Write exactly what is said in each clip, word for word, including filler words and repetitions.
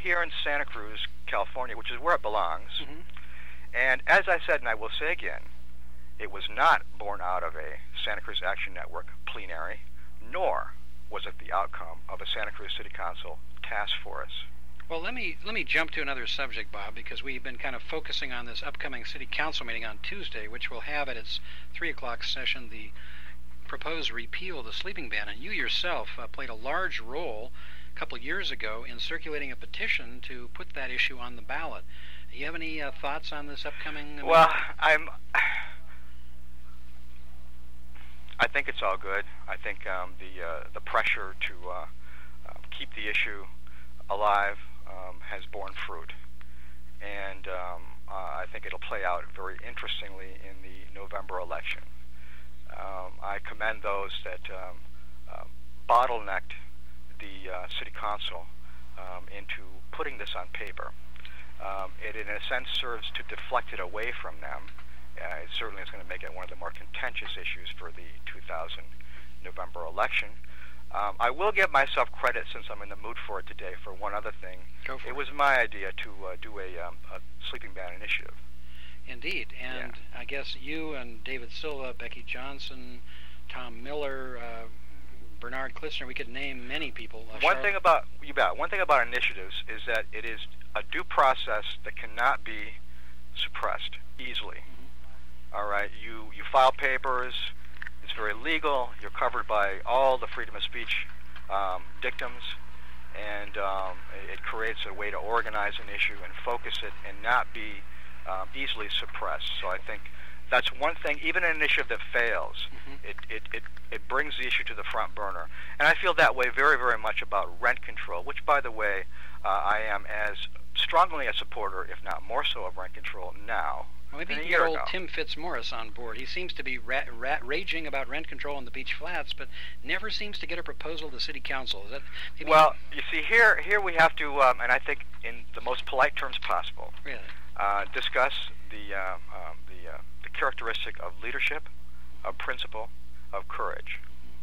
here in Santa Cruz, California, which is where it belongs. Mm-hmm. And as I said, and I will say again, it was not born out of a Santa Cruz Action Network plenary, nor was it the outcome of a Santa Cruz City Council task force. Well, let me let me jump to another subject, Bob, because we've been kind of focusing on this upcoming City Council meeting on Tuesday, which will have at its three o'clock session the proposed repeal of the sleeping ban. And you yourself uh, played a large role a couple of years ago in circulating a petition to put that issue on the ballot. Do you have any uh, thoughts on this upcoming amendment? Well, I'm... I think it's all good. I think um, the uh, the pressure to uh, uh, keep the issue alive um, has borne fruit, and um, uh, I think it'll play out very interestingly in the November election. Um, I commend those that um, uh, bottlenecked the uh, City Council um, into putting this on paper. Um, it, in a sense, serves to deflect it away from them. Uh, it certainly is going to make it one of the more contentious issues for the two thousand November election. Um, I will give myself credit, since I'm in the mood for it today, for one other thing. Go for it it. was my idea to uh, do a, um, a sleeping ban initiative. Indeed, and Yeah. I guess you and David Silva, Becky Johnson, Tom Miller, uh, Bernard Klitzner, we could name many people. Uh, One Sharp- thing about you bet. One thing about initiatives is that it is a due process that cannot be suppressed easily. Mhm. All right, you you file papers. It's very legal. You're covered by all the freedom of speech um, dictums, and um, it, it creates a way to organize an issue and focus it, and not be um, easily suppressed. So I think that's one thing. Even an initiative that fails, Mhm. it, it, it, it brings the issue to the front burner. And I feel that way very, very much about rent control, which, by the way, uh, I am as strongly a supporter, if not more so, of rent control now. Well, maybe than a you year get old ago. Tim Fitzmaurice on board. He seems to be ra- ra- raging about rent control on the beach flats, but never seems to get a proposal to City Council. Is that maybe Well, you see, here here we have to, um, and I think in the most polite terms possible, really? uh, discuss the uh, um, the uh, the characteristic of leadership, of principle, of courage.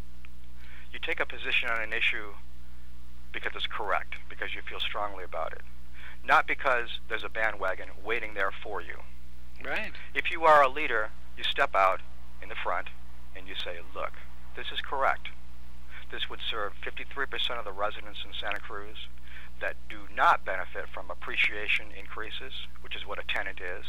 You take a position on an issue because it's correct, because you feel strongly about it, not because there's a bandwagon waiting there for you. Right. If you are a leader, you step out in the front and you say, look, this is correct. This would serve fifty-three percent of the residents in Santa Cruz that do not benefit from appreciation increases, which is what a tenant is.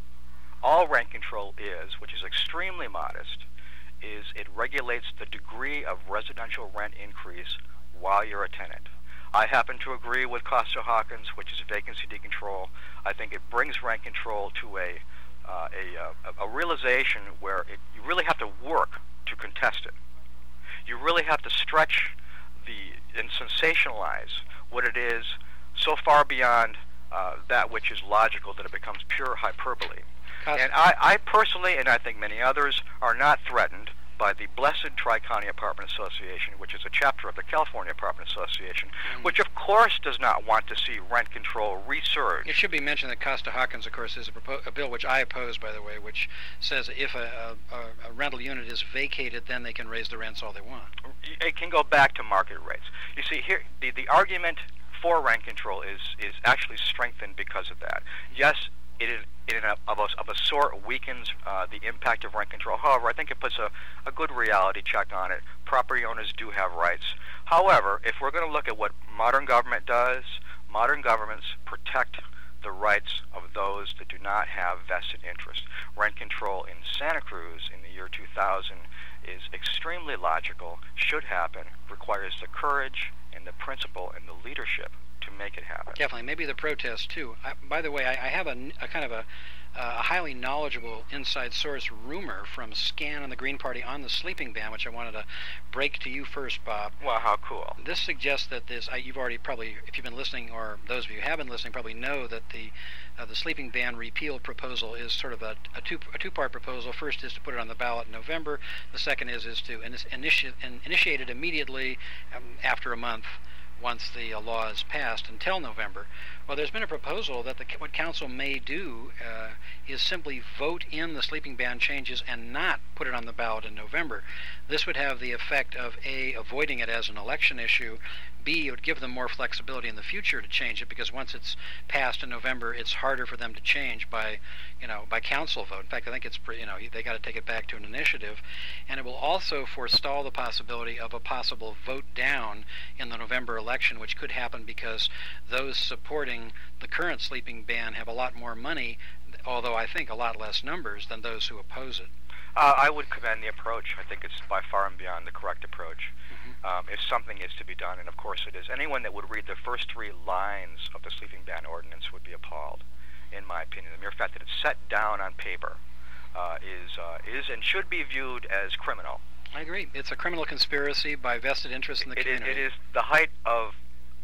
All rent control is, which is extremely modest, is it regulates the degree of residential rent increase while you're a tenant. I happen to agree with Costa-Hawkins, which is vacancy decontrol. I think it brings rent control to a uh, a, a, a realization where it, you really have to work to contest it. You really have to stretch the and sensationalize what it is so far beyond uh, that which is logical that it becomes pure hyperbole. Costa- And I, I personally, and I think many others, are not threatened by the blessed Tri-County Apartment Association, which is a chapter of the California Apartment Association, Mm. which of course does not want to see rent control resurge. It should be mentioned that Costa-Hawkins, of course, is a, propo- a bill which I oppose, by the way, which says if a, a, a rental unit is vacated, then they can raise the rents all they want. It can go back to market rates. You see, here the, the argument for rent control is, is actually strengthened because of that. Yes, it is, in a, of, a, of a sort weakens uh, the impact of rent control. However, I think it puts a, a good reality check on it. Property owners do have rights. However, if we're going to look at what modern government does, modern governments protect the rights of those that do not have vested interest. Rent control in Santa Cruz in the year two thousand is extremely logical, should happen, requires the courage and the principle and the leadership to make it happen. Definitely. Maybe the protest, too. I, by the way, I, I have a, a kind of a, a highly knowledgeable inside source rumor from Scan and the Green Party on the sleeping ban, which I wanted to break to you first, Bob. Well, how cool. This suggests that this, I, you've already probably, if you've been listening, or those of you who have been listening, probably know that the uh, the sleeping ban repeal proposal is sort of a, a, two, a two-part proposal. First is to put it on the ballot in November. The second is, is to initi- initi- initiate it immediately um, after a month, once the uh, law is passed until November. Well, there's been a proposal that the, what council may do uh, is simply vote in the sleeping ban changes and not put it on the ballot in November. This would have the effect of A, avoiding it as an election issue, B, it would give them more flexibility in the future to change it, because once it's passed in November, it's harder for them to change by, you know, by council vote. In fact, I think it's, you know, they got to take it back to an initiative, and it will also forestall the possibility of a possible vote down in the November election, which could happen because those supporting the current sleeping ban have a lot more money, although I think a lot less numbers than those who oppose it. Uh, I would commend the approach. I think it's by far and beyond the correct approach. Mm-hmm. Um, if something is to be done, and of course it is, anyone that would read the first three lines of the sleeping ban ordinance would be appalled, in my opinion. The mere fact that it's set down on paper uh, is uh, is and should be viewed as criminal. I agree. It's a criminal conspiracy by vested interests in the it community. Is, it is the height of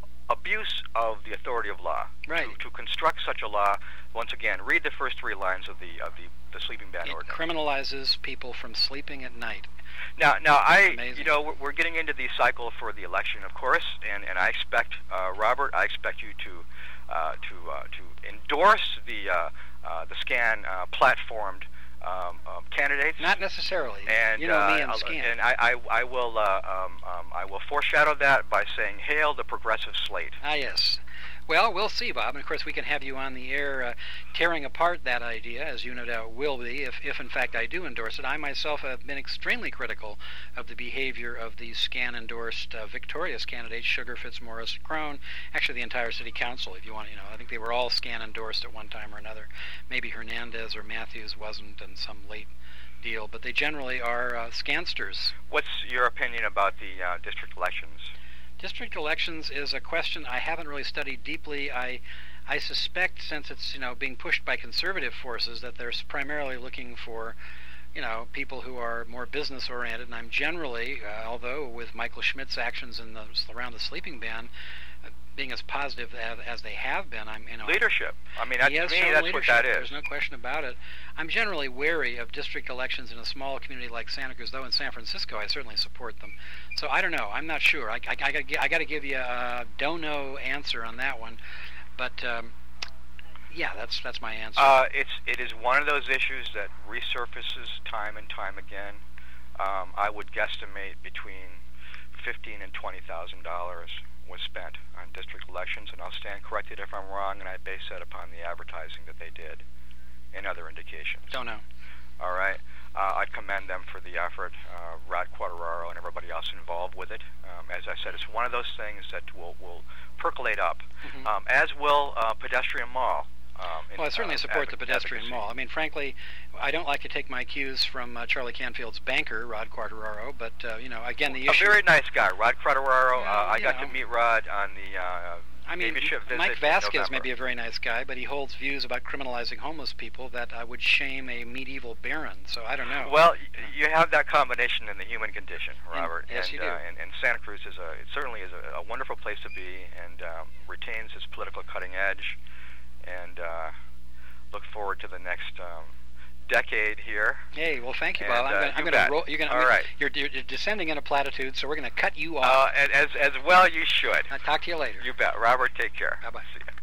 abuse of the authority of law. Right. To, to construct such a law, once again, read the first three lines of the of the, the sleeping ban it ordinance. It criminalizes people from sleeping at night. Now, now I, Amazing. you know, we're, we're getting into the cycle for the election, of course, and, and I expect, uh, Robert, I expect you to uh, to uh, to endorse the uh, uh, the SCAN uh, platformed um, um, candidates. Not necessarily. And, you know uh, me and I'll- SCAN. and I, I, I will uh, um, um, I will foreshadow that by saying, "Hail the progressive slate." Ah, yes. Well, we'll see, Bob. And of course, we can have you on the air uh, tearing apart that idea, as you no doubt will be, if, if in fact I do endorse it. I myself have been extremely critical of the behavior of the SCAN-endorsed uh, victorious candidates, Sugar, Fitzmaurice, Crone, actually the entire city council, if you want, you know. I think they were all SCAN-endorsed at one time or another. Maybe Hernandez or Matthews wasn't in some late deal, but they generally are uh, scansters. What's your opinion about the uh, district elections? District elections is a question I haven't really studied deeply. I I suspect, since it's, you know, being pushed by conservative forces, that they're primarily looking for, you know, people who are more business oriented. And I'm generally, uh, although with Michael Schmidt's actions in the, around the sleeping ban uh, being as positive as, as they have been, I'm, you know, Leadership. I mean, that, he has to me, shown that's leadership. what that is. There's no question about it. I'm generally wary of district elections in a small community like Santa Cruz, though in San Francisco I certainly support them. So I don't know. I'm not sure. I, I, I, gotta, I got to give you a don't know answer on that one. But um, yeah, that's that's my answer. Uh, it's it is one of those issues that resurfaces time and time again. Um, I would guesstimate between fifteen and twenty thousand dollars was spent on district elections, and I'll stand corrected if I'm wrong, and I base that upon the advertising that they did and other indications. Don't know. All right. Uh, I commend them for the effort, uh, Rod Quateraro and everybody else involved with it. Um, as I said, it's one of those things that will, will percolate up, Mm-hmm. um, as will uh, Pedestrian Mall. Um, in, Well, I certainly uh, support the advoc- pedestrian advocacy. mall. I mean, frankly, I don't like to take my cues from uh, Charlie Canfield's banker, Rod Quateraro, but, uh, you know, again, the A issue... very nice guy, Rod Quateraro. Well, uh, I you got know. to meet Rod on the uh, I mean, baby ship visit Mike in Vasquez may November. be a very nice guy, but he holds views about criminalizing homeless people that uh, would shame a medieval baron, so I don't know. Well, y- you have that combination in the human condition, Robert. yes, and, you do. Uh, and, and Santa Cruz is a, it certainly is a, a wonderful place to be, and um, retains its political cutting edge. And uh, look forward to the next um, decade here. Hey, well, thank you, And, Bob. I'm uh, gonna, I'm you gonna bet. roll. You're gonna. All I mean, right. You're, you're, you're descending into platitude, so we're gonna cut you off. Uh, and as as well, you should. I'll talk to you later. You bet, Robert. Take care. Bye bye. See ya.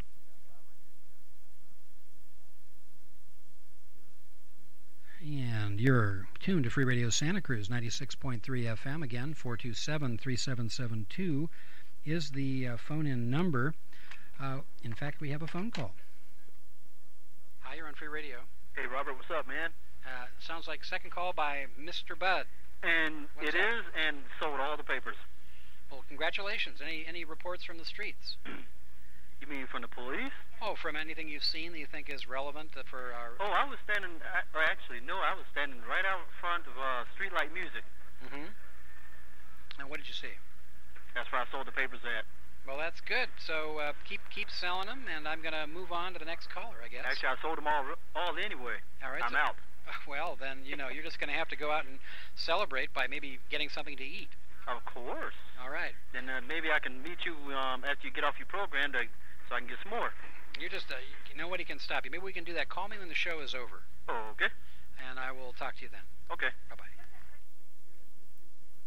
And you're tuned to Free Radio Santa Cruz, ninety-six point three F M. Again, four two seven, three seven seven two is the uh, phone-in number. Uh, in fact, we have a phone call. Hi, you're on Free Radio. Hey, Robert, what's up, man? Uh, sounds like second call by Mister Bud. And What's it up? is, and sold all the papers. Well, congratulations. Any any reports from the streets? You mean from the police? Oh, from anything you've seen that you think is relevant uh, for our... Oh, I was standing, I- or actually, no, I was standing right out front of uh, Streetlight Music. Mm-hmm. And what did you see? That's where I sold the papers at. Well, that's good. So uh, keep keep selling them, and I'm going to move on to the next caller, I guess. Actually, I sold them all, all anyway. All right. I'm so, out. Well, then, you know, you're just going to have to go out and celebrate by maybe getting something to eat. Of course. All right. Then uh, maybe I can meet you um, after you get off your program to, so I can get some more. You're just, uh, you, nobody can stop you. Maybe we can do that. Call me when the show is over, Oh, okay. and I will talk to you then. Okay. Bye-bye. Uh,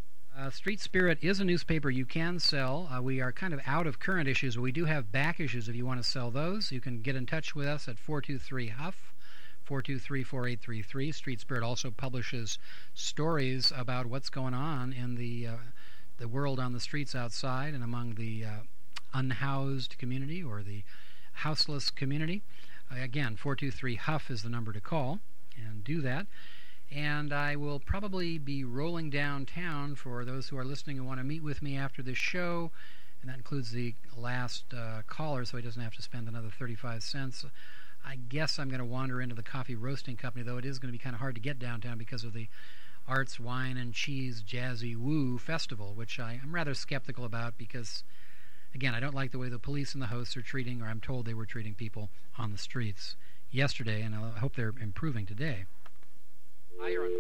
Uh, Street Spirit is a newspaper you can sell. Uh, we are kind of out of current issues, but we do have back issues if you want to sell those. You can get in touch with us at four two three Huff, four two three, four eight three three. Street Spirit also publishes stories about what's going on in the uh, the world on the streets outside and among the uh, unhoused community or the houseless community. Uh, again, four two three Huff is the number to call, and do that. And I will probably be rolling downtown for those who are listening and want to meet with me after this show, and that includes the last uh, caller, so he doesn't have to spend another thirty-five cents. I guess I'm going to wander into the Coffee Roasting Company, though it is going to be kind of hard to get downtown because of the Arts, Wine, and Cheese Jazzy Woo Festival, which I, I'm rather skeptical about because, again, I don't like the way the police and the hosts are treating, or I'm told they were treating people on the streets yesterday, and I hope they're improving today. Hi, you're on.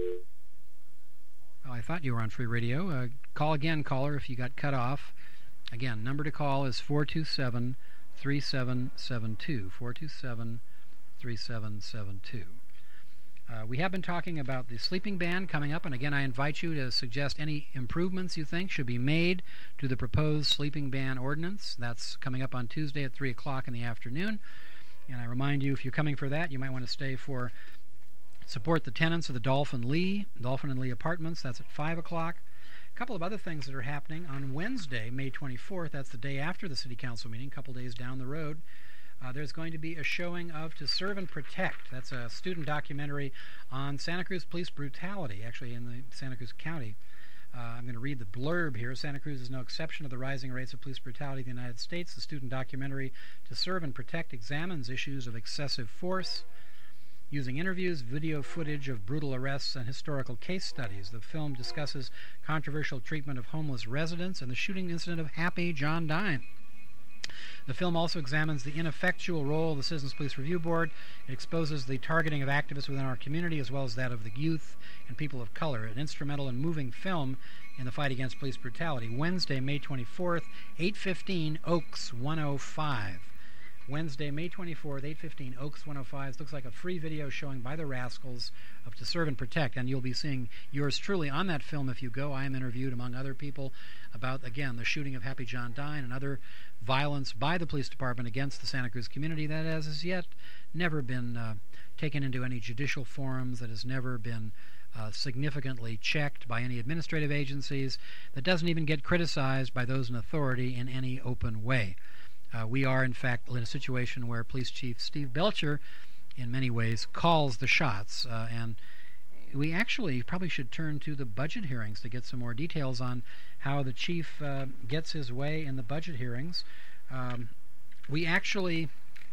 Oh, I thought you were on free radio. Uh, call again, caller, if you got cut off. Again, number to call is four two seven, three seven seven two. four two seven, three seven seven two. Uh, we have been talking about the sleeping ban coming up, and again, I invite you to suggest any improvements you think should be made to the proposed sleeping ban ordinance. That's coming up on Tuesday at three o'clock in the afternoon. And I remind you, if you're coming for that, you might want to stay for support the tenants of the Dolphin Lee, Dolphin and Lee Apartments. That's at five o'clock. A couple of other things that are happening on Wednesday, May twenty-fourth. That's the day after the City Council meeting, a couple days down the road. Uh, there's going to be a showing of To Serve and Protect. That's a student documentary on Santa Cruz police brutality, actually in the Santa Cruz County. Uh, I'm going to read the blurb here. Santa Cruz is no exception to the rising rates of police brutality in the United States. The student documentary To Serve and Protect examines issues of excessive force, using interviews, video footage of brutal arrests, and historical case studies. The film discusses controversial treatment of homeless residents and the shooting incident of Happy John Dine. The film also examines the ineffectual role of the Citizens Police Review Board. It exposes the targeting of activists within our community as well as that of the youth and people of color. An instrumental and moving film in the fight against police brutality. Wednesday, May twenty-fourth, eight fifteen, Oaks one oh five. Wednesday, May twenty-fourth, eight fifteen, Oaks one oh five. It looks like a free video showing by the Rascals of To Serve and Protect, and you'll be seeing yours truly on that film if you go. I am interviewed, among other people, about, again, the shooting of Happy John Dine and other violence by the police department against the Santa Cruz community that has as yet never been uh, taken into any judicial forums, that has never been uh, significantly checked by any administrative agencies, that doesn't even get criticized by those in authority in any open way. Uh, we are, in fact, in a situation where Police Chief Steve Belcher, in many ways, calls the shots. Uh, and we actually probably should turn to the budget hearings to get some more details on how the chief uh, gets his way in the budget hearings. Um, we actually...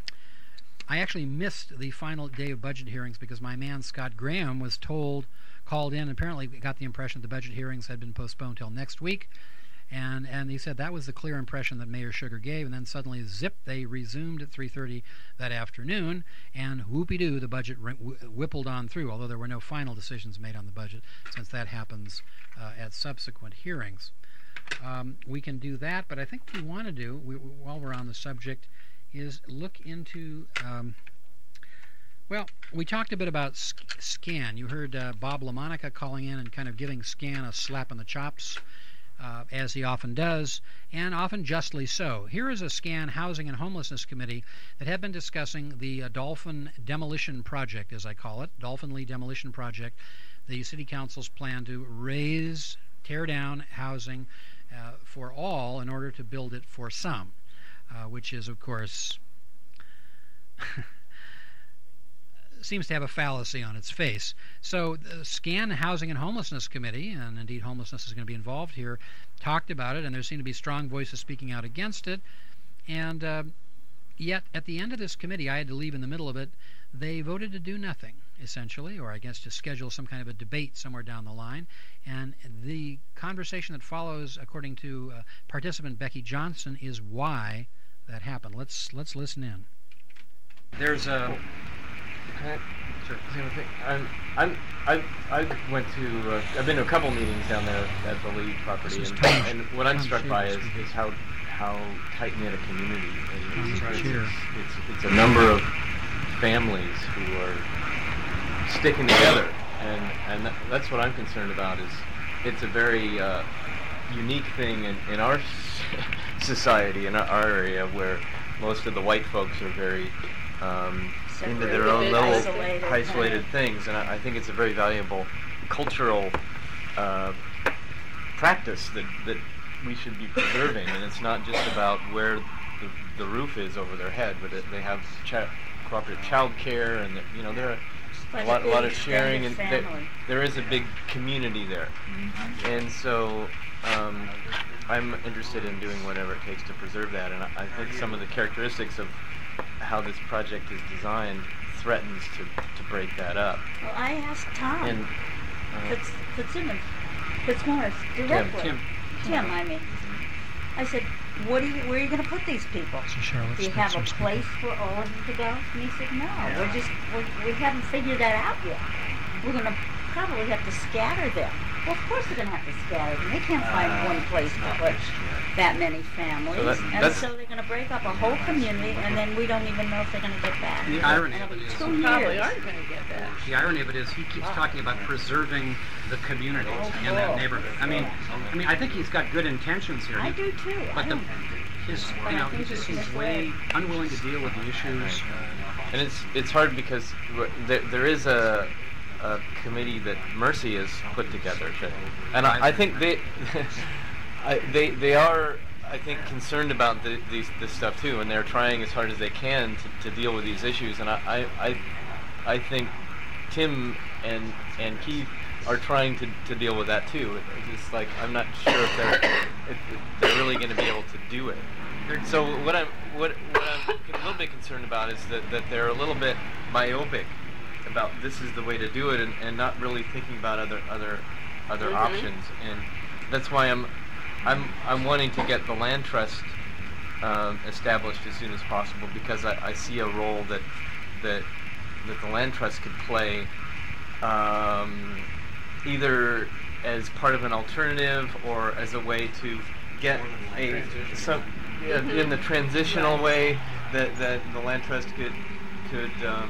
I actually missed the final day of budget hearings because my man Scott Graham was told, called in, and apparently got the impression that the budget hearings had been postponed till next week. And and he said that was the clear impression that Mayor Sugar gave, and then suddenly, zip, they resumed at three thirty that afternoon, and whoopie-doo, the budget whippled on through, although there were no final decisions made on the budget, since that happens uh, at subsequent hearings. Um, we can do that, but I think what we want to do, we, while we're on the subject, is look into... Um, well, we talked a bit about sc- SCAN. You heard uh, Bob LaMonica calling in and kind of giving SCAN a slap on the chops, Uh, as he often does, and often justly so. Here is a SCAN Housing and Homelessness Committee that had been discussing the uh, Dolphin Demolition Project, as I call it, Dolphin Lee Demolition Project, the City Council's plan to raise, tear down housing uh, for all in order to build it for some, uh, which is, of course... seems to have a fallacy on its face. So the SCAN Housing and Homelessness Committee, and indeed homelessness is going to be involved here, talked about it, and there seem to be strong voices speaking out against it. And uh, yet, at the end of this committee, I had to leave in the middle of it, they voted to do nothing, essentially, or I guess to schedule some kind of a debate somewhere down the line. And the conversation that follows, according to uh, participant Becky Johnson, is why that happened. Let's let's listen in. There's a... Can I, sure. I'm, I'm, I, I went to, uh, I've been to a couple meetings down there at the Lee property, and, and what I'm struck by is, is how how tight-knit a community it is. It's, it's, it's, it's a number of families who are sticking together, and, and that, that's what I'm concerned about. Is it's a very uh, unique thing in, in our society, in our, our area, where most of the white folks are very um, into their own little isolated, isolated things, and I, I think it's a very valuable cultural uh, practice that, that we should be preserving. And it's not just about where the, the roof is over their head, but it, they have cha- cooperative child care, and you know there are a lot, a lot of sharing, and there, there is a big community there. Mm-hmm. And so um, I'm interested in doing whatever it takes to preserve that, and I, I think some of the characteristics of how this project is designed threatens to, to break that up. Well, I asked Tom And, uh, Fitz, Fitzsimmons, Fitzmaurice directly. Tim. Tim, I mean. I said, "What are you? Where are you going to put these people? Do you have a place for all of them to go?" And he said, "No, we're just we're, we haven't figured that out yet. We're going to probably have to scatter them." Well, of course they're going to have to scatter them. They can't find uh, one place to put that many families, so that, and so they're going to break up a whole community, and then we don't even know if they're going to get back. The irony of it is, two probably years. aren't going to get back. The irony of it is, he keeps talking about preserving the communities Oh, in that cool. neighborhood. I mean, I mean, I think he's got good intentions here. I He- do too. But I the, don't, his, But you I know, he think just it's seems way unwilling to deal with the issues. And it's it's hard because w- there, there is a, a committee that Mercy has put together, that, and I, I think they I, they they are I think concerned about the, these this stuff too, and they're trying as hard as they can to, to deal with these issues. And I I, I, I think Tim and and Keith are trying to, to deal with that too. It's just like I'm not sure if they're if they're really going to be able to do it. So what I'm what, what I'm a little bit concerned about is that, that they're a little bit myopic about this is the way to do it, and, and not really thinking about other other other Mm-hmm. options. And that's why I'm I'm I'm wanting to get the land trust um, established as soon as possible, because I, I see a role that that that the land trust could play, um, either as part of an alternative or as a way to get a some yeah, in the transitional way that, that the land trust could could um,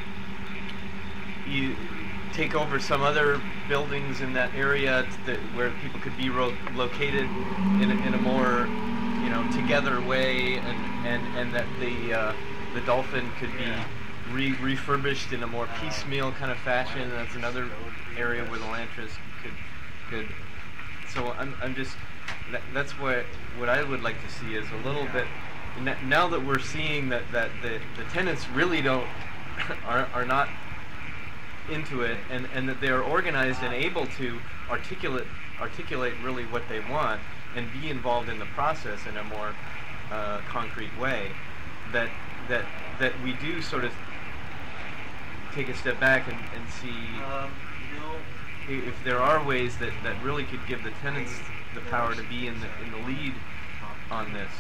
you take over some other buildings in that area that where people could be ro- located in a, in a more you know together way, and and, and that the uh, the Dolphin could be re- refurbished in a more piecemeal kind of fashion. That's another area where the land trust could could. So I'm I'm just that, that's what what I would like to see is a little bit. Now that we're seeing that, that the, the tenants really don't are are not into it, and, and that they are organized and able to articulate articulate really what they want and be involved in the process in a more uh, concrete way, that that that we do sort of take a step back and, and see um, if there are ways that, that really could give the tenants the power to be in the in the lead on this.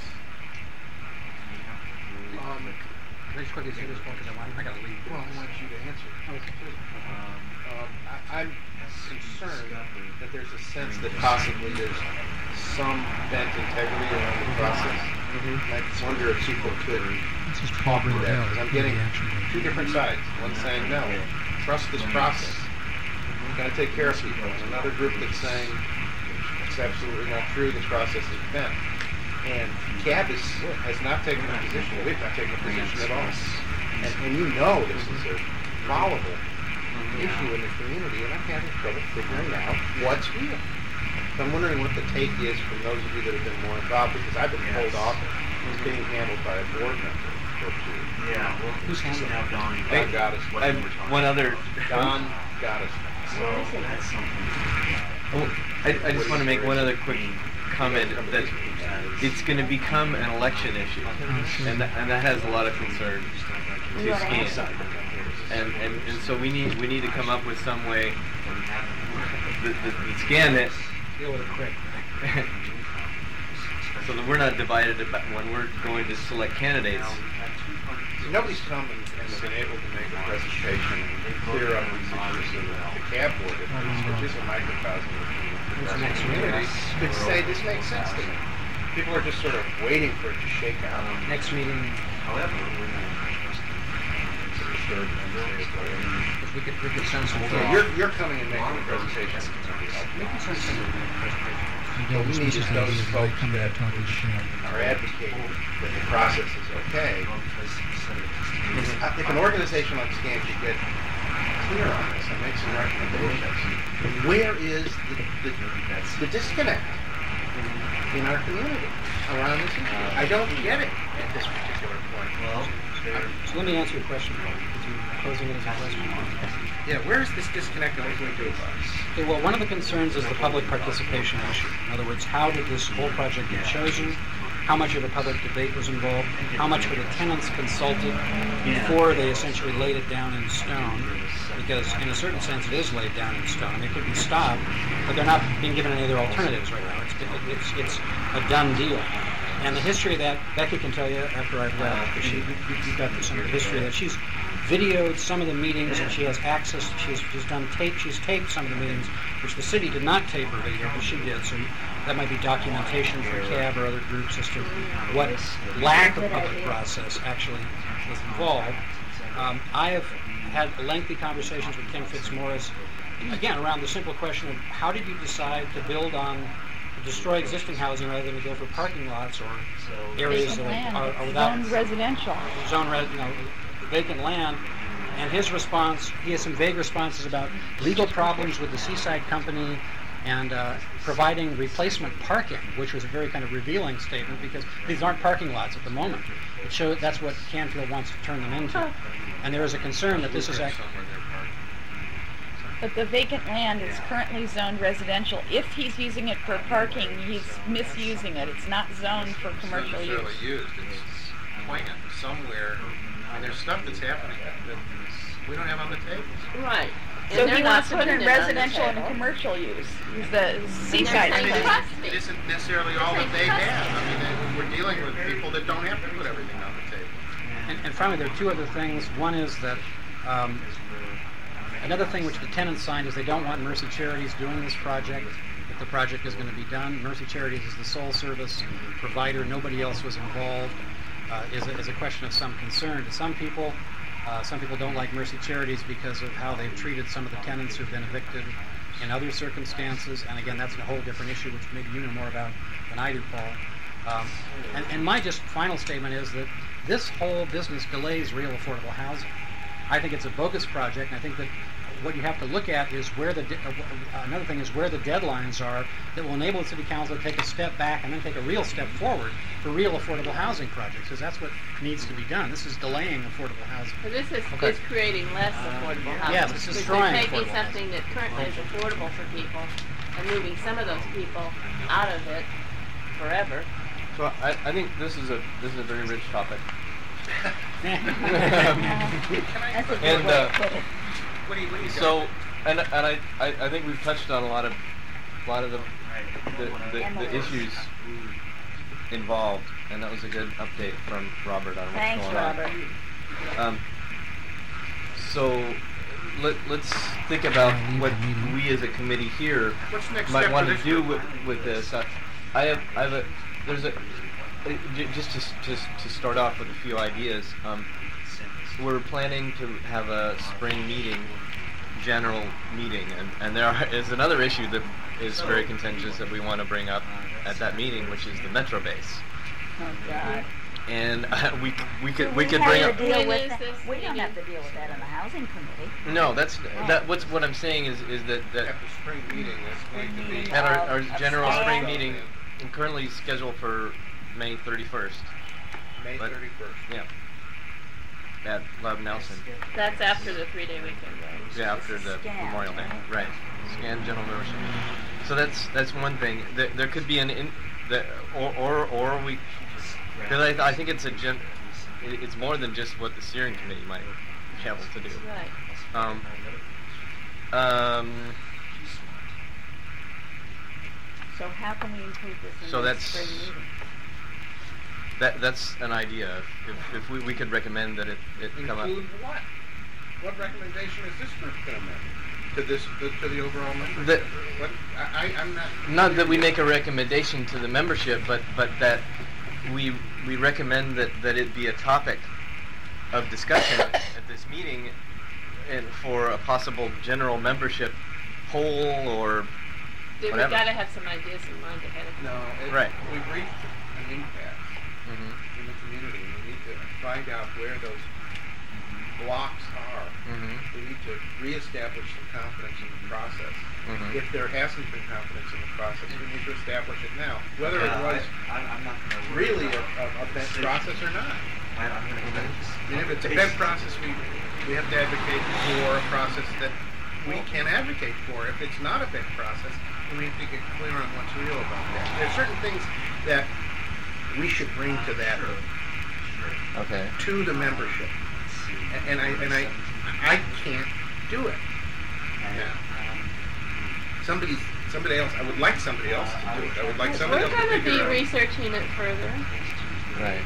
Um, can I just quickly say this one because I, want, I gotta leave. Well, I want you to answer. Okay. Um, um, I, I'm concerned that there's a sense that possibly there's some bent integrity around the process. Mm-hmm. And I just wonder if people could talk to that, because I'm getting two different sides. One saying, no, trust this process. We're going to take care of people. And another group that's saying, it's absolutely not true, this process is bent. And C A B is, has not taken a position. We've not taken a position at all. And, and you know this is a volatile mm-hmm. issue in the community, and I'm having trouble figuring out what's real. So I'm wondering what the take is from those of you that have been more involved, because I've been told off it's being handled by a board member. Yeah, well, who's handling now Don? Don Goddess. I have one other. Don Goddess. So that's something. Oh, I, I just want to make one other quick comment that it's going to become an election issue, and that, and that has a lot of concern to scan. And, and and so we need we need to come up with some way that, that, that scan it. Deal with it quick. So that we're not divided about when we're going to select candidates. Nobody's come and, and been able to make a presentation and clear up these issues in the, the C A B board, which is a microcosm of the community, could say this makes sense to me. People are just sort of waiting for it to shake out. Next meeting, However, we're if we could, we could send some. So you're, you're coming and making a presentation. We can send some presentations. What we need is those folks that are advocating that the process is okay. If, if an organization like SCAN could get clear on this and make some recommendations, where is the, the, the disconnect in our community around this issue? I don't get it at this particular point. Well, So let me answer your question, Paul. Could you posing it as a question? Yeah, where is this disconnect going to do? Okay, well, one of the concerns is the public participation issue. In other words, how did this whole project get chosen? How much of a public debate was involved? How much were the tenants consulted before they essentially laid it down in stone? Because in a certain sense, it is laid down in stone. I mean, it could be stopped, but they're not being given any other alternatives right now. It's, it's, it's a done deal. And the history of that, Becky can tell you after I've left, because she, you, you've got some of the history of that. She's videoed some of the meetings, and she has access. She's, she's done tape. She's taped some of the meetings, which the city did not tape or video, but she did. So that might be documentation for C A B or other groups as to what lack of public process actually was involved. Um, I have had lengthy conversations with Ken Fitzmaurice, again, around the simple question of how did you decide to build on, to destroy existing housing rather than to go for parking lots or areas that land. are, are without Zone residential. zone, res, you know, vacant land. And his response, he has some vague responses about legal problems with the Seaside Company and uh, providing replacement parking, which was a very kind of revealing statement because these aren't parking lots at the moment. It shows that's what Canfield wants to turn them into. And there is a concern that this is actually... But the vacant land is currently zoned residential. If he's using it for parking, he's misusing it. It's not zoned for commercial use. It's used. It's poignant somewhere. And there's stuff that's happening that we don't have on the table. Right. So And he they're wants to not put in putting it on the residential and table. commercial use. Is the seaside And they're plan. saying It isn't necessarily all that they have. I mean, they, we're dealing with people that don't have to put everything on the table. And, and finally, there are two other things. One is that um, another thing which the tenants signed is they don't want Mercy Charities doing this project. If the project is going to be done, Mercy Charities is the sole service provider. Nobody else was involved. Uh, is, a, is a question of some concern to some people. Uh, some people don't like Mercy Charities because of how they've treated some of the tenants who've been evicted in other circumstances. And again, that's a whole different issue, which maybe you know more about than I do, Paul. Um, and, and my just final statement is that this whole business delays real affordable housing. I think it's a bogus project, and I think that what you have to look at is where the, de- uh, another thing is where the deadlines are that will enable the City Council to take a step back and then take a real step forward for real affordable housing projects, because that's what needs to be done. This is delaying affordable housing. So this is, Okay. is creating less affordable housing. Yes, it's Because destroying they're taking affordable something that currently is affordable for people and moving some of those people out of it forever. So I, I think this is a this is a very rich topic. That's a good And, way uh, to put it. What do you, what do you So, and and I, I, I think we've touched on a lot of a lot of the the, the, the issues involved, and that was a good update from Robert on what's Thanks, going Robert. on. Um, so let let's think about what we as a committee here What's the next might step want for to this do group? with with this. I, I have I have a there's a uh, j- just to just to start off with a few ideas. Um, we're planning to have a spring meeting, general meeting, and, and there are, is another issue that is very contentious that we want to bring up at that meeting, which is the Metro base. Oh, God. And uh, we we could Do we could have bring to up. deal When with is that? this We don't meeting? have to deal with that in the housing committee. No, that's that. What's what I'm saying is is that that At the spring meeting, it's going to be... at our, our Uh, general abstain. spring meeting, currently scheduled for May thirty-first. May But- thirty-first. Yeah. At Love Nelson. That's after the three-day weekend, right? Yeah, after the Scan, Memorial Day, right? right? Scan general membership. So that's that's one thing. There, there could be an in, the, or or or we. Because I, I think it's a gen. It, it's more than just what the steering committee might be able to do. Right. Um. Um. So how can we include this in So the that's- spring meeting? That that's an idea. If if we, we could recommend that it it come up. Include what? What recommendation is this group going to make to this to, to the overall membership? That- What I, I I'm not. Not that we make a recommendation to the membership, but but that we we recommend that, that it be a topic of discussion at this meeting, and for a possible general membership poll or We've whatever. got to have some ideas in mind ahead of No, time. it, Right. we've reached an impasse Mhm. in the community. We need to find out where those blocks are. Mhm. We need to reestablish some confidence in the process. Mhm. If there hasn't been confidence in the process, we need to establish it now. Whether it Yeah, was I, I'm not gonna worry really a, about a, a bent process or not. I, I'm gonna I focus. mean, if it's a bent process, we, we have to advocate for a process that we can advocate for. If it's not a bent process, then we have to get clear on what's real about that. There are certain things that we should bring to that, Okay. to the membership. And I, and I, I can't do it. Yeah. Somebody, somebody else, I would like somebody else to do it. I would like somebody We're else to going to be figure out. researching it further. Right.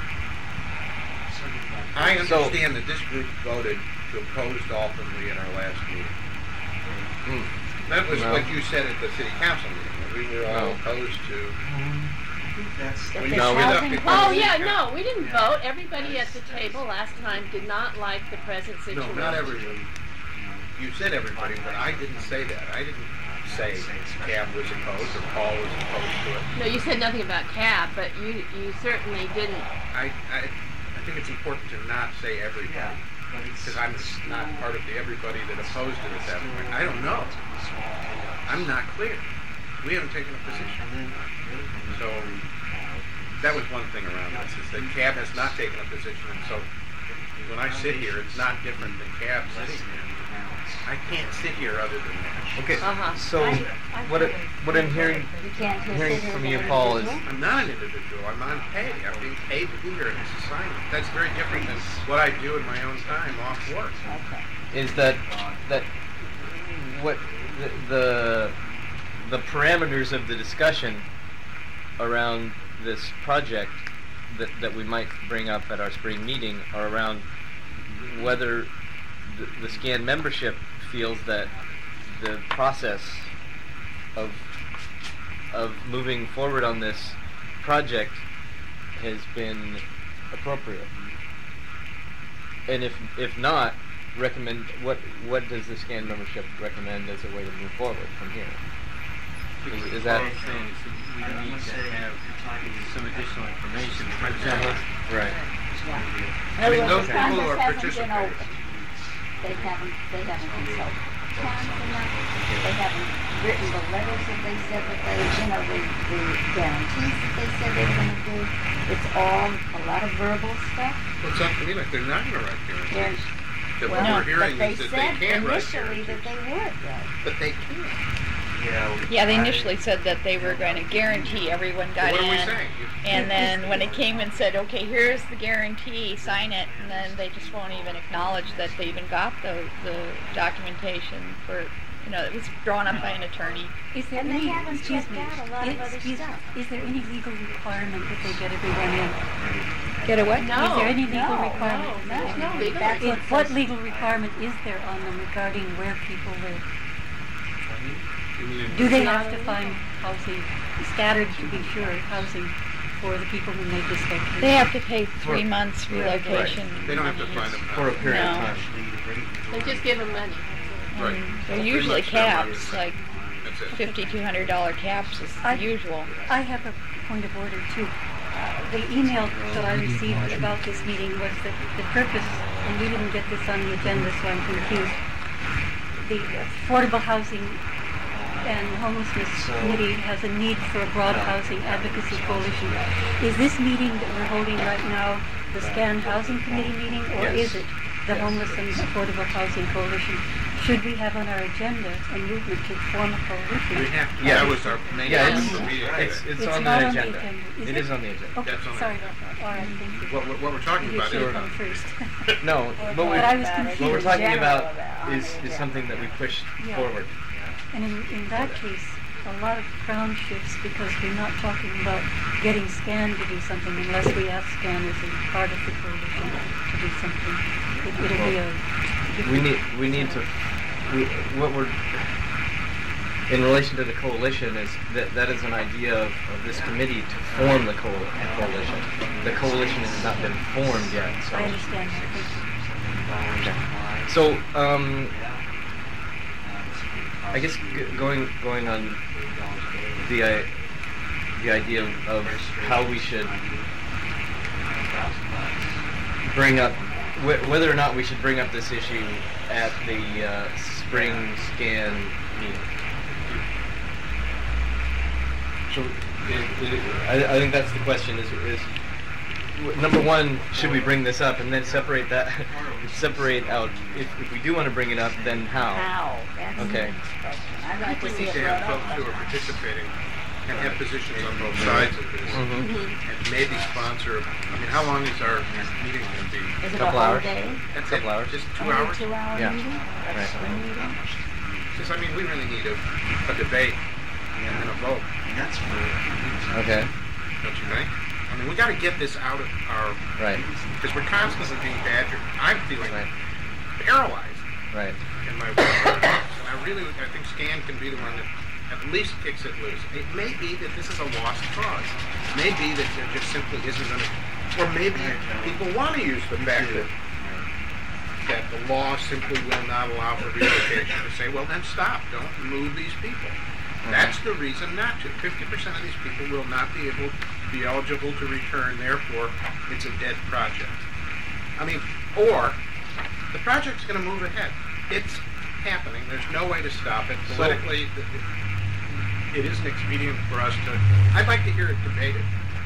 I So- understand that this group voted to oppose Dalton Lee at our last meeting. Mm. That was No. what you said at the city council meeting, that we were all No. opposed to. I think that's. When the you No, stood we- up housing before Oh, the yeah, city council- no, we didn't vote. Everybody at the table last time did not like the present No, situation. not everybody. You said everybody, but I didn't say that. I didn't say Cab was opposed or Paul was opposed to it. No, you said nothing about cab, but you you certainly didn't. I, I, I think it's important to not say everybody, Yeah, but it's. because I'm not part of the everybody that opposed it at that point. I don't know. I'm not clear. We haven't taken a position. So that was one thing around this, is that Cab has not taken a position, and so when I sit here, it's not different than Cab sitting here. I can't sit here other than that. Okay. Uh-huh. So what I, what I'm hearing You can't just hearing sit here from as you, an Paul, is individual. I'm not an individual. I'm on pay. I'm being paid to be here in this assignment. That's very different than what I do in my own time off work. Okay. is that that what the, the the parameters of the discussion around this project that, that we might bring up at our spring meeting are around whether the, the SCAN membership feels that the process of of moving forward on this project has been appropriate. And if if not, recommend what what does the SCAN membership recommend as a way to move forward from here? Is, is that What I'm saying is that we need to have some additional information. For example, right? In I mean, other those words, people who are Congress hasn't been participating. open. They haven't, they haven't consulted towns enough. They haven't written the letters that they said that they, you know, the, the guarantees that they said they were gonna do. It's all a lot of verbal stuff. Well, it sounds to me like they're not going to write guarantees. There's, That what well, we're hearing but they is that said they can't write initially that guarantees. they would, though. But they can't. yeah. we- Yeah, they I- initially said that they were going to guarantee everyone got What are we in. saying? And then when it came and said, okay, here's the guarantee, sign it, and then they just won't even acknowledge that they even got the, the documentation for, you know, it was drawn up by an attorney. Is there And they any, haven't excuse checked me, out a lot of is- other excuse me, stuff. is there any legal requirement that they get everyone in? Get a what? No. Is there any legal No, requirement? no, that there's they no get legal everyone in? requirement. What legal requirement is there on them regarding where people live? Do they have to find housing, scattered to be sure, housing for the people who made this location? They have to pay three For- months right, relocation. They don't have to money. find them. For a period of No. time. They just give them money. Right. And they're Three usually months down, caps, right. like That's it. fifty-two hundred dollar caps is I- the usual. I have a point of order too. Uh, The email that I received about this meeting was that the purpose, and we didn't get this on the agenda, so I'm confused. The Affordable Housing and Homelessness Committee has a need for a broad housing advocacy coalition. Is this meeting that we're holding right now the SCAN Housing Committee meeting, or Yes. is it the Homeless and Affordable Housing Coalition? Should we have on our agenda a movement to form a coalition? We have to. Yeah. That was our main Yeah, reason it's for being it's, here. it's, It's on not the on the agenda. agenda, is It it? is on the agenda. Okay, That's on sorry there. about that. All right, thank you. What, what, what we're talking You about should is. have come first. No, what we But I was About it. confused. what we're talking General about about on is the is agenda. something that we push Yeah. forward. And in, in that case, a lot of ground shifts because we're not talking about getting SCAN to do something unless we ask SCAN as a part of the coalition to do something. It, it'll be a We different- need we need to we, what we're in relation to the coalition is that that is an idea of, of this committee to form the coal, coalition. The coalition has not been formed yet. So I understand that. Thank you. so um, I guess g- going going on the uh, the idea of, of how we should bring up wh- whether or not we should bring up this issue at the uh, spring scan meeting. So, it, it, I, I think that's the question. Is is number one, should we bring this up, and then separate that, separate out, if, if we do want to bring it up, then how? How? That's Okay. the question. I'd like We to see need it to have brought folks who up. are participating and have positions on both sides of this, Mhm. and maybe sponsor. I mean, how long is our meeting going to be? Is it a Couple whole hours. day? That's Couple it? hours. Just two Only hours? a two-hour Yeah. meeting? Right. A spring meeting? Because, I mean, we really need a, a debate and a vote, Okay. don't you think? I mean, we got to get this out of our, Right. because we're constantly being badgered. I'm feeling Right. paralyzed Right. in my work. And I really, I think Scan can be the one that at least kicks it loose. It may be that this is a lost cause. It may be that there just simply isn't going to, or maybe people want to use the fact that that the law simply will not allow for relocation to say, well, then stop. Don't move these people. That's the reason not to. fifty percent of these people will not be able to be eligible to return. Therefore, it's a dead project. I mean, or the project's going to move ahead. It's happening. There's no way to stop it. So- Politically, th- it isn't expedient for us to... I'd like to hear it debated.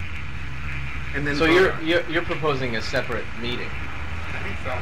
And then So vote you're, on it. you're you're proposing a separate meeting. I think so.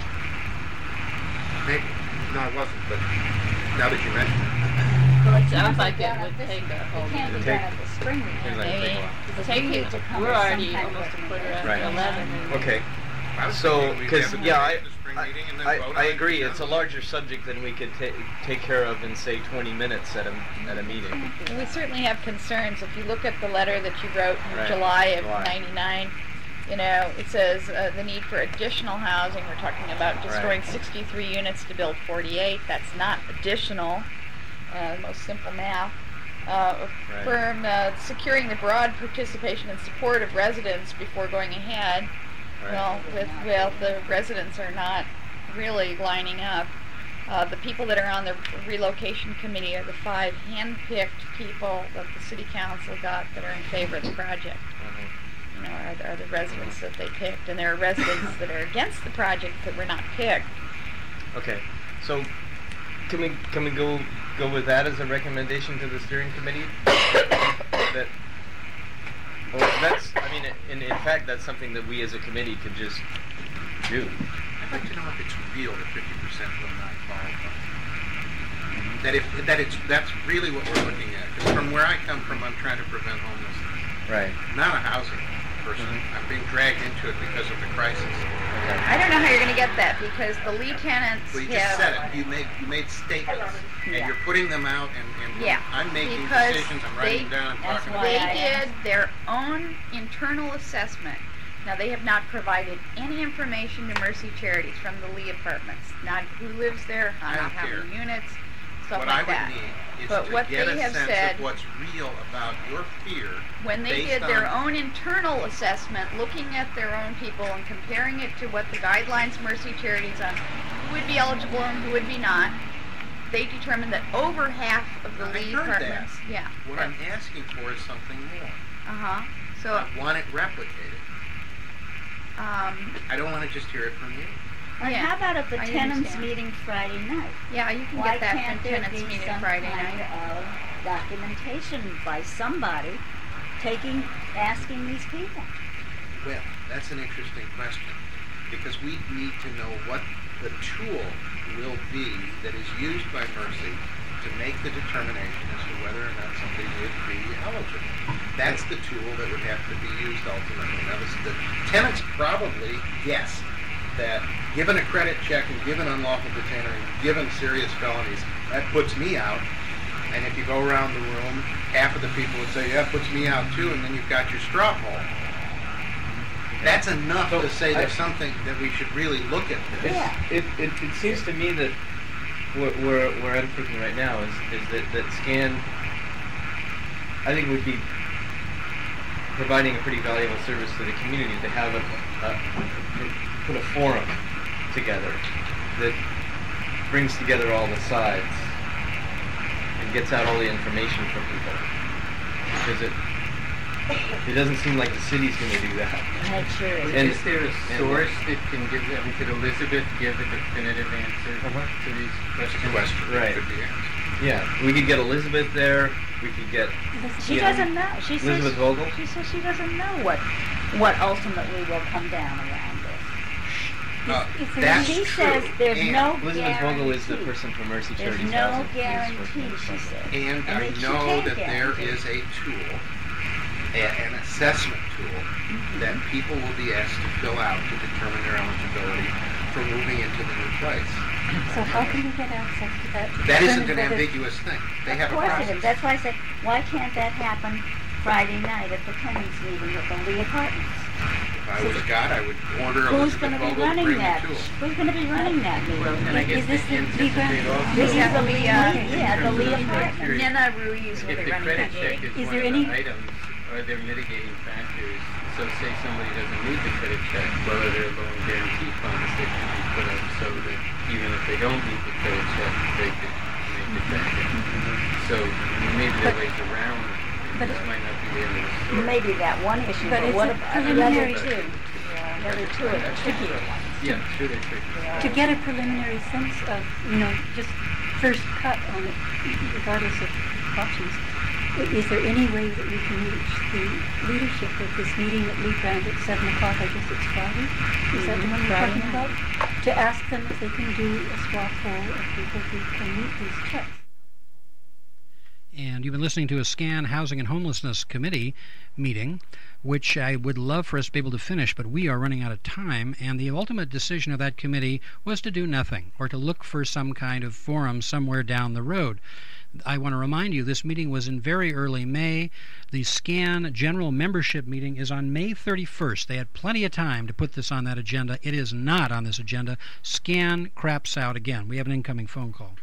Maybe. No, I wasn't, but now that you mention it. Well, it Sounds can't like be it done would at this- take a whole It can't be meeting. done at the spring Seems meeting. like it'd take a They while. Because take we need it. to come We're to some already kind of almost a quarter after recommendation. Right. eleven. and- Okay. I was So, thinking we'd because have it yeah, at I the spring I, meeting and then I, vote on I it agree. in It's a December. larger subject than we could ta- take care of in say twenty minutes at a at a meeting. And we certainly have concerns. If you look at the letter that you wrote in Right. July of July. ninety-nine, you know, it says uh, the need for additional housing. We're talking about destroying Right. sixty-three units to build forty-eight. That's not additional. Uh, most simple math. Uh, Right. Firm uh, securing the broad participation and support of residents before going ahead. Right. Well, with well, the residents are not really lining up. Uh, the people that are on the relocation committee are the five hand-picked people that the city council got that are in favor of the project. Mhm. You know, are, are the residents that they picked, and there are residents that are against the project that were not picked. Okay. So can we can we go go with that as a recommendation to the steering committee? That. Well, that's. I mean, in in fact, that's something that we as a committee could just do. I'd like to know if it's real that fifty percent will not qualify. That if that it's that's really what we're looking at. 'Cause from where I come from, I'm trying to prevent homelessness. Right. I'm not a housing person. Mhm. I'm being dragged into it because of the crisis. Okay. I don't know how you're going to get that because the lieutenants Well, you have. just said it. You made you made statements, and Yeah. you're putting them out, and, and Yeah, I'm making because decisions. I'm writing they- them down. I'm that's talking why about. They I did their own internal assessment. Now, they have not provided any information to Mercy Charities from the Lee Apartments. Not who lives there, I not don't how care. many units, stuff What like I would that. need is But to what get they a have sense said- of what's real about your fear. When they based did their on- own internal assessment, looking at their own people and comparing it to what the guidelines Mercy Charities on who would be eligible and who would be not, they determined that over half of the I Lee heard that. apartments, yeah, What I'm asking for is something more. uh huh. So, I want it replicated. um, I don't want to just hear it from you. Or Yeah, how about at the I tenants understand. meeting Friday night? yeah, you can Why get that can't from there tenants be meeting some Friday kind night. of documentation by somebody taking, asking these people? Well, that's an interesting question because we need to know what the tool will be that is used by Mercy to make the determination as to whether or not somebody would be eligible. That's the tool that would have to be used ultimately. Now, this, the tenants probably guess that given a credit check and given unlawful detainer and given serious felonies, that puts me out. And if you go around the room, half of the people would say, yeah, it puts me out too, and then you've got your straw poll. That's enough So, to say I- there's something that we should really look at this. Yeah. It, it, it seems to me that where, where, where I'm thinking right now is, is that, that SCAN, I think, would be providing a pretty valuable service to the community to have a, a put a forum together that brings together all the sides gets out all the information from people? Because it it doesn't seem like the city's going to do that. It sure is. And- Is there a source that can give, I mean, could Elizabeth give a definitive answer Uh-huh. to these questions? Question. Right. Could be answered. Yeah, we could get Elizabeth there. We could get She Yeah. doesn't know. She says Elizabeth Vogel. she says she doesn't know what what ultimately will come down around this. Uh, Is there that's she true. says there's and, no Elizabeth Vogel is the guarantee. person from Mercy There's Charities no Housing. guarantee, she says. And And I that she know can't that there guarantee. is a tool, a, an assessment tool, that people will be asked to fill out to determine their eligibility for moving into the new place. So how can we get access to that? to That isn't determine an whether- ambiguous thing. They have Of a course it process. is. That's why I said, why can't that happen Friday night at the tenants meeting at the Lee Apartments? If I was God, I would order Who's Elizabeth going to be Vogel to running bring the that? tool. Who's going to be running that meeting? And I guess Is this they the anticipate Lee- also This is Yeah, the the, Lee, uh, yeah, the Lee Apartments. Curious. Nina Ruiz will if be the running credit that check meeting. is, Is one there of any- the items, or their mitigating factors, so say somebody doesn't need the credit check, well, are there loan guarantee funds that can be put up so that even if they don't need the credit check, they could make the check. So maybe there are ways around it. but This it- might not be the end of the story. Maybe that one issue, But but it's what a about the preliminary- other two? The other two are the trickier ones. Yeah, sure they're tricky. To get a preliminary sense of, you know, just first cut on it, regardless of options, i- is there any way that we can reach the leadership of this meeting at Lee Brand at seven o'clock? I guess it's Friday. Is that the one we're Friday talking about? To ask them if they can do a straw poll of people who can meet these checks. And you've been listening to a SCAN Housing and Homelessness Committee meeting, which I would love for us to be able to finish, but we are running out of time, and the ultimate decision of that committee was to do nothing, or to look for some kind of forum somewhere down the road. I want to remind you, this meeting was in very early May. The SCAN General Membership meeting is on May thirty-first. They had plenty of time to put this on that agenda. It is not on this agenda. SCAN craps out again. We have an incoming phone call.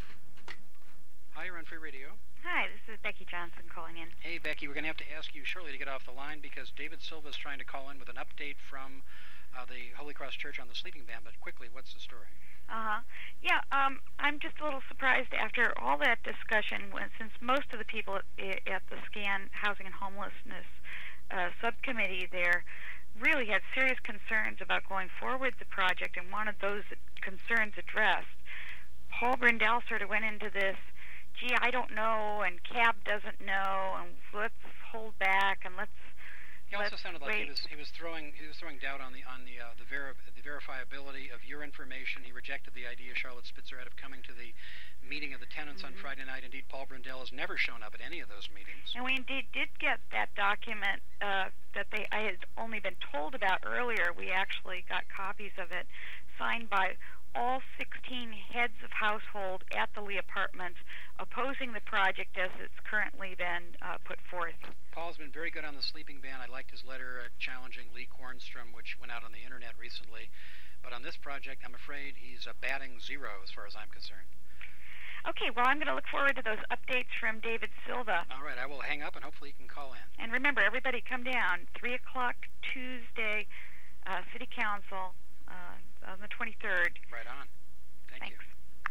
Hi, you're on Free Radio. Hi, this is Becky Johnson calling in. Hey, Becky, we're going to have to ask you shortly to get off the line because David Silva is trying to call in with an update from uh, the Holy Cross Church on the sleeping ban. But quickly, what's the story? Uh-huh. Yeah, um, I'm just a little surprised after all that discussion, when, since most of the people at, at the SCAN Housing and Homelessness uh, subcommittee there really had serious concerns about going forward with the project and wanted those concerns addressed. Paul Brindell sort of went into this, gee, I don't know, and C A B doesn't know, and let's hold back, and let's He also let's sounded like he wait. was he was throwing he was throwing doubt on the on the uh, the, veri- the verifiability of your information. He rejected the idea Charlotte Spitzer had of coming to the meeting of the tenants Mm-hmm. on Friday night. Indeed, Paul Brindell has never shown up at any of those meetings. And we indeed did get that document uh, that they I had only been told about earlier. We actually got copies of it, signed by all sixteen heads of household at the Lee Apartments, opposing the project as it's currently been uh, put forth. Paul's been very good on the sleeping ban. I liked his letter uh, challenging Lee Kornstrom, which went out on the internet recently. But on this project, I'm afraid he's uh, batting zero as far as I'm concerned. Okay, well, I'm going to look forward to those updates from David Silva. All right, I will hang up, and hopefully you can call in. And remember, everybody come down, three o'clock Tuesday, uh, City Council, uh, on the twenty-third. Right on. Thank Thanks.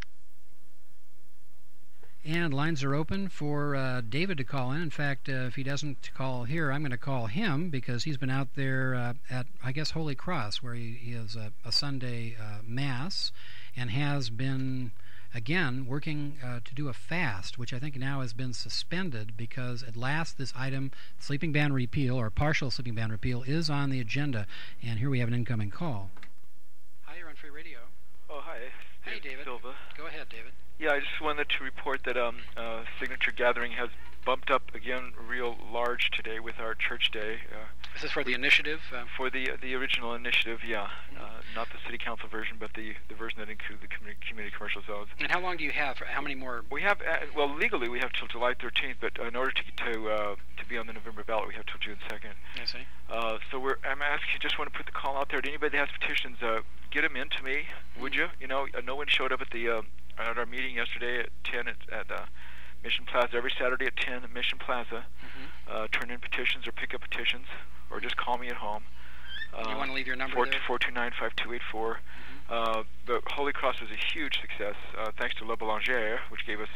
you. And lines are open for uh, David to call in. In fact, uh, if he doesn't call here, I'm going to call him because he's been out there uh, at, I guess, Holy Cross, where he, he has a, a Sunday uh, Mass and has been, again, working uh, to do a fast, which I think now has been suspended because at last this item, sleeping ban repeal or partial sleeping ban repeal, is on the agenda. And here we have an incoming call. Hi, you're on Free Radio. Oh, hi. Hey, David. Silva. Go ahead, David. Yeah, I just wanted to report that um, uh, Signature Gathering has bumped up again real large today with our church day. Uh, Is this for the initiative? Uh, for the the original initiative, yeah. Uh, not the city council version, but the, the version that included the community, community commercial zones. and how long do you have? How many more? We have, uh, well, legally we have till July thirteenth, but in order to to uh, to be on the November ballot, we have till June second. I see. Uh, so we're, I'm asking, just want to put the call out there to anybody that has petitions, uh, get them in to me, would you? You know, uh, no one showed up at the uh, at our meeting yesterday at ten at, at uh, Mission Plaza. Every Saturday at ten at Mission Plaza. Mm-hmm. Uh, turn in petitions or pick up petitions, or just call me at home. Uh, you want to leave your number four, there? four two nine, five two eight four. Mm-hmm. Uh, the Holy Cross was a huge success, uh, thanks to Le Boulanger, which gave us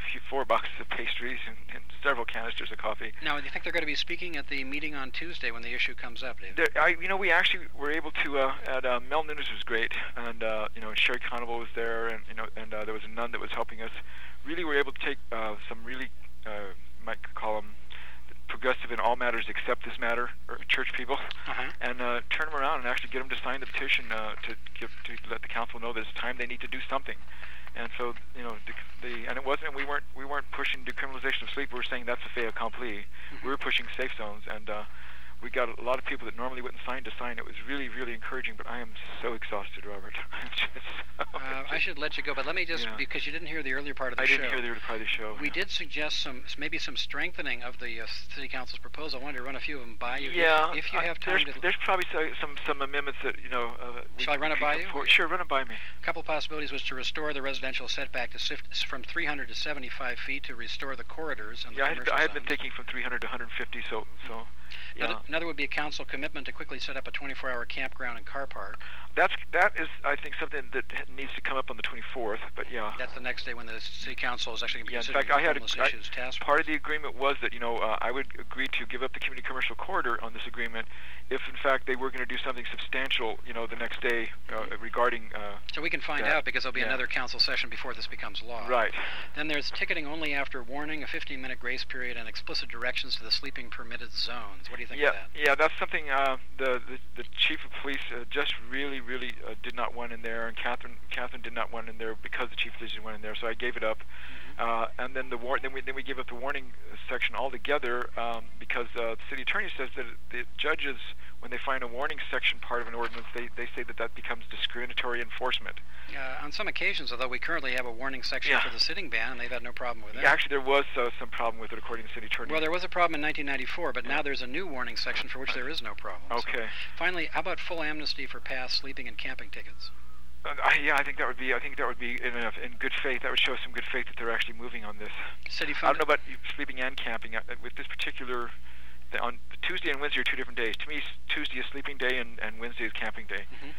few, four boxes of pastries and, and several canisters of coffee. Now, do you think they're going to be speaking at the meeting on Tuesday when the issue comes up, David? There, I, you know, we actually were able to. Uh, at uh, Mel Nunes was great, and uh, you know, Sherry Conover was there, and you know, and uh, there was a nun that was helping us. Really, we were able to take uh, some really, uh, might call them progressive in all matters except this matter, or church people, uh-huh. and uh, turn them around and actually get them to sign the petition uh, to give to let the council know that it's time they need to do something. And so, you know, the, the and it wasn't we weren't we weren't pushing decriminalization of sleep. We were saying that's a fait accompli. Mm-hmm. We were pushing safe zones, and uh, we got a lot of people that normally wouldn't sign to sign. It was really, really encouraging, but I am so exhausted, Robert. I'm just so uh, I should let you go, but let me just, yeah. because you didn't hear the earlier part of the I show. I didn't hear the earlier part of the show. We yeah. did suggest some, maybe some strengthening of the uh, City Council's proposal. I wanted to run a few of them by you. Yeah. If, if you have time there's, to... There's probably some, some amendments that, you know... Uh, Shall I run it by you? Support. Sure, run it by me. A couple possibilities was to restore the residential setback to sift from three hundred to seventy-five feet, to restore the corridors and the yeah, commercial I had been zones. thinking from three hundred to one hundred fifty, so... so yeah. Another, another would be a council commitment to quickly set up a twenty-four hour campground and car park. That's that is, I think, something that needs to come up on the twenty-fourth. But yeah, that's the next day when the city council is actually going to be yeah, considering in fact, I had homeless a, issues I, task part of the agreement was that you know uh, I would agree to give up the community commercial corridor on this agreement if, in fact, they were going to do something substantial, you know, the next day uh, regarding. Uh, so we can find that. out because there'll be yeah. another council session before this becomes law. Right. Then there's ticketing only after warning, a fifteen minute grace period, and explicit directions to the sleeping permitted zones. What do you think yeah, of that? Yeah, that's something uh, the, the the chief of police uh, just really, really uh, did not want in there, and Catherine Catherine did not want in there because the chief of police didn't want in there. So I gave it up, mm-hmm. uh, and then the war then we then we gave up the warning section altogether um, because uh, the city attorney says that the judges, when they find a warning section part of an ordinance, they, they say that that becomes discriminatory enforcement. Uh, on some occasions, although we currently have a warning section yeah. for the sitting ban, and they've had no problem with that. Yeah, actually, there was uh, some problem with it, according to the city attorney. Well, there was a problem in nineteen ninety-four, but now there's a new warning section for which there is no problem. Okay. So, finally, how about full amnesty for past sleeping and camping tickets? Uh, I, yeah, I think that would be. I think that would be in, uh, in good faith. That would show some good faith that they're actually moving on this. City I don't know about sleeping and camping. Uh, with this particular, the, on Tuesday and Wednesday are two different days. To me, Tuesday is sleeping day, and, and Wednesday is camping day. Mm-hmm.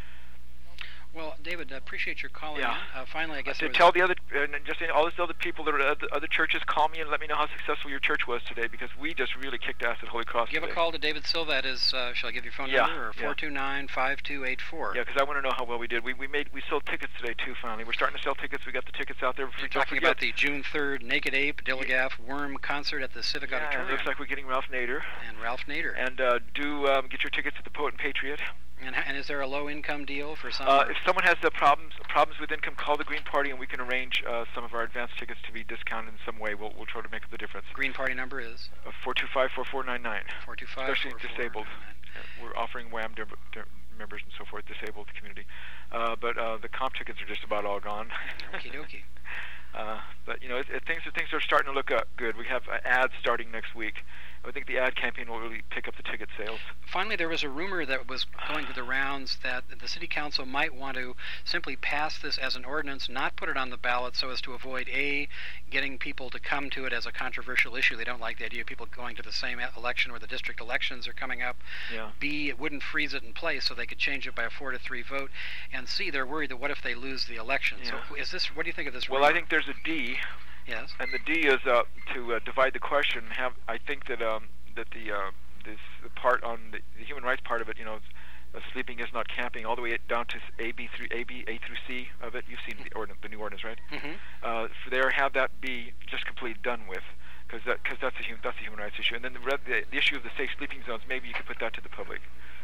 Well, David, I appreciate your calling yeah. in. Uh, finally, I guess... Uh, to tell the other, uh, just all these other people that are at other churches, call me and let me know how successful your church was today, because we just really kicked ass at Holy Cross Give today. a call to David Silva at his, uh, shall I give your phone yeah, number? Or four two nine, five two eight four. Yeah, because I want to know how well we did. We we made we sold tickets today, too, finally. We're starting to sell tickets. We got the tickets out there. You're talking about the June third Naked Ape, Dilligaff, Worm concert at the Civic yeah, Auditorium. It looks like we're getting Ralph Nader. And Ralph Nader. And uh, do um, get your tickets at the Poet and Patriot. And, and is there a low-income deal for some? Uh, if someone has uh, problems problems with income, call the Green Party, and we can arrange uh, some of our advance tickets to be discounted in some way. We'll we'll try to make up the difference. Green Party number is uh, four two five four four nine nine. Four two five. Especially disabled. Uh, we're offering W A M members and so forth, disabled community. Uh, but uh, the comp tickets are just about all gone. Okie dokie. Uh, but you know, it, it, things things are starting to look up good. We have uh, ads starting next week. I think the ad campaign will really pick up the ticket sales. Finally, there was a rumor that was going to the rounds that the city council might want to simply pass this as an ordinance, not put it on the ballot, so as to avoid A, getting people to come to it as a controversial issue. They don't like the idea of people going to the same election where the district elections are coming up. Yeah. B, it wouldn't freeze it in place, so they could change it by a four to three vote. And C, they're worried that what if they lose the election? Yeah. So, is this? What do you think of this well, rumor? I think there's a D. Yes. And the D is uh, to uh, divide the question. Have I think that um, that the uh, this the part on the, the human rights part of it, you know, uh, sleeping is not camping, all the way down to A, B through A, B, A through C of it. You've seen the ordinance, the new ordinance, right? Mm-hmm. Uh, for there, have that be just completely done with, because that because that's a human that's a human rights issue. And then the, the the issue of the safe sleeping zones, maybe you could put that to the public.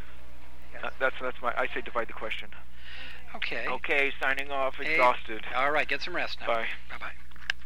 Yes. Uh, that's that's my I say divide the question. Okay. Okay, signing off. Hey, exhausted. All right, get some rest now. Bye. Bye bye.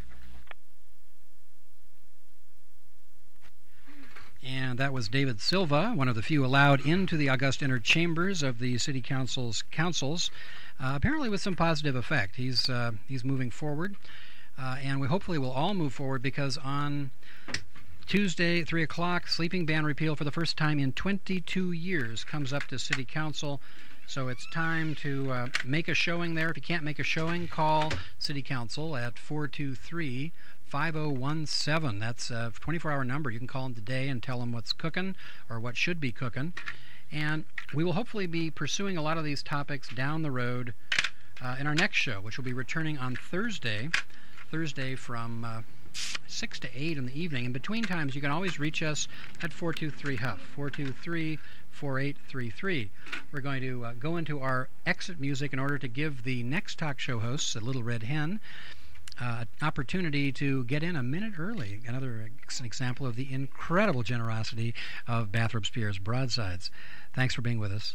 And that was David Silva, one of the few allowed into the august inner chambers of the City Council's councils, uh, apparently with some positive effect. He's uh, he's moving forward, uh, and we hopefully will all move forward, because on Tuesday, three o'clock, sleeping ban repeal for the first time in twenty-two years comes up to City Council. So it's time to uh, make a showing there. If you can't make a showing, call City Council at four two three, five oh one seven. That's a twenty-four hour number. You can call them today and tell them what's cooking or what should be cooking. And we will hopefully be pursuing a lot of these topics down the road uh, in our next show, which will be returning on Thursday. Thursday from uh, six to eight in the evening. In between times, you can always reach us at four two three H U F, four two three, four eight three three. We're going to uh, go into our exit music in order to give the next talk show hosts, a Little Red Hen, uh, an opportunity to get in a minute early. Another ex- example of the incredible generosity of Bathrop Spears Broadsides. Thanks for being with us.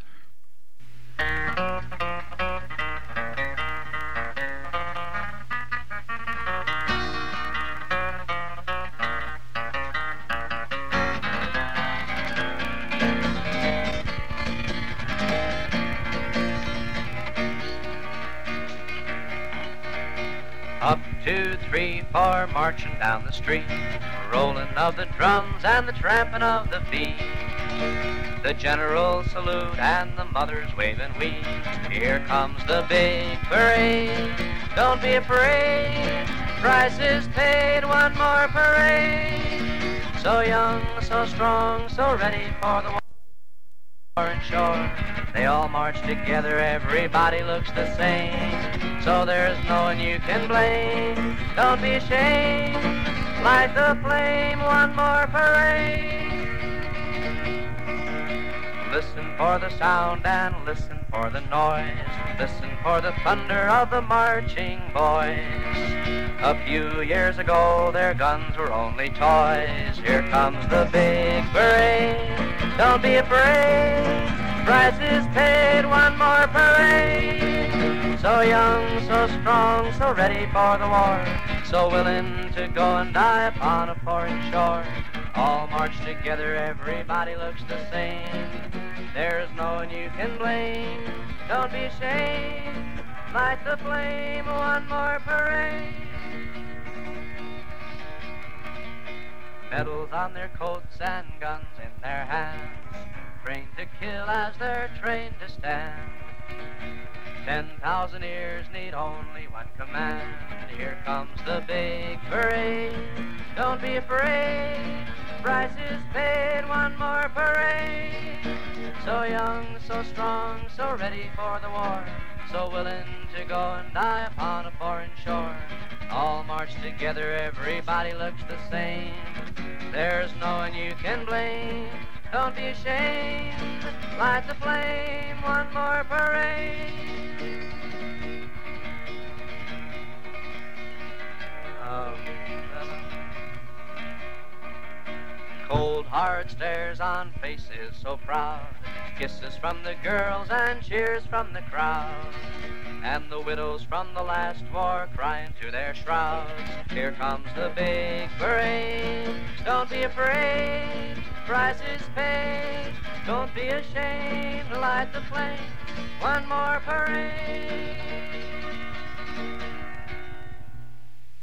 Up, two, three, four, marching down the street, rolling of the drums and the tramping of the feet. The general salute and the mothers waving we. Here comes the big parade. Don't be afraid. Price is paid. One more parade. So young, so strong, so ready for the war and shore. They all march together. Everybody looks the same. So there's no one you can blame. Don't be ashamed. Light the flame. One more parade. Listen for the sound and listen for the noise. Listen for the thunder of the marching boys. A few years ago their guns were only toys. Here comes the big parade. Don't be afraid. Price is paid. One more parade. So young, so strong, so ready for the war. So willing to go and die upon a foreign shore. All march together, everybody looks the same. There's no one you can blame. Don't be ashamed. Light the flame. One more parade. Medals on their coats and guns in their hands. Trained to kill as they're trained to stand. Ten thousand ears need only one command. Here comes the big parade. Don't be afraid. Price is paid. One more parade. So young, so strong, so ready for the war. So willing to go and die upon a foreign shore. All march together, everybody looks the same. There's no one you can blame. Don't be ashamed. Light the flame. One more parade. Um, Cold hard stares on faces so proud. Kisses from the girls and cheers from the crowd. And the widows from the last war crying to their shrouds. Here comes the big parade. Don't be afraid. Price is paid. Don't be ashamed. Light the flame. One more parade.